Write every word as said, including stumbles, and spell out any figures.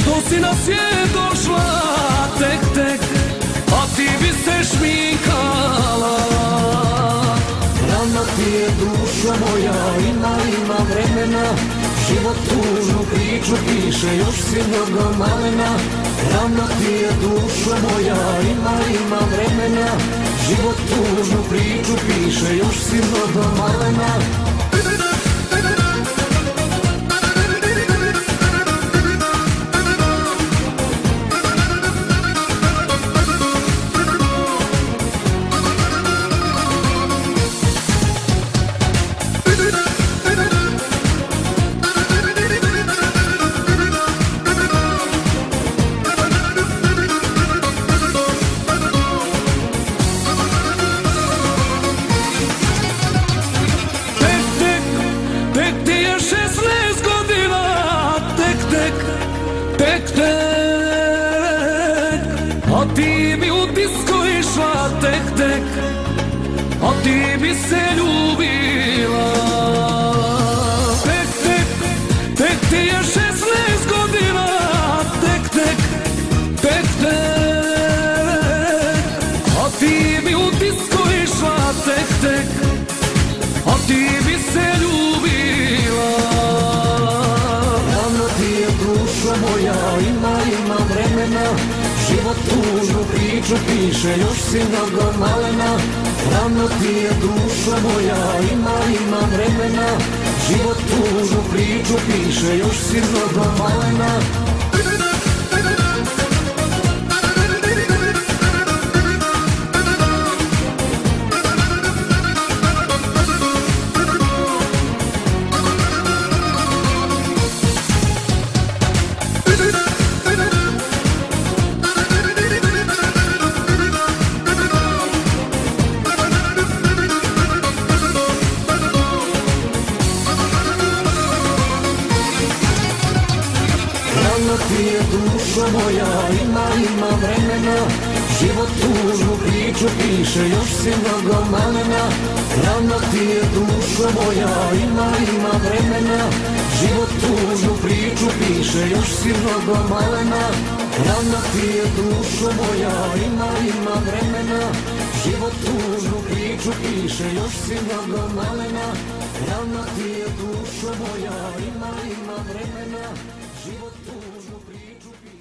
Što si na svijet došla tek tek, a ti bi se šminkala. Rana ti je duša moja, ima, ima vremena. Život tužnu priču piše, još si mnogo malena. Rana ti je duša moja, ima, ima vremena. Život tužnu priču piše, još si mnogo malena. Tek, tek, a ti bi u disko išla, tek, tek, a ti bi se ljubila. Tek, tek, tek ti je šesnaest godina, tek, tek, tek, tek, a ti bi u disko išla, tek, tek, a ti bi se ljubila. Duša moja, ima, ima vremena. Život tužnu priču piše, još si mnogo malena. Rano ti je duša moja, ima, ima vremena. Život tužnu priču piše, još si mnogo malena. Rana ti je duša moja, ima, ima vremena. Život tužnu priču piše, još si mnogo malena. Rana ti je duša moja, ima, ima vremena. Život tužnu priču piše, još si mnogo malena. Rana ti je duša moja, ima, ima vremena. Život tužnu priču piše, još si mnogo malena. Rana ti je duša moja, ima, ima vremena. Život tužnu priču piše.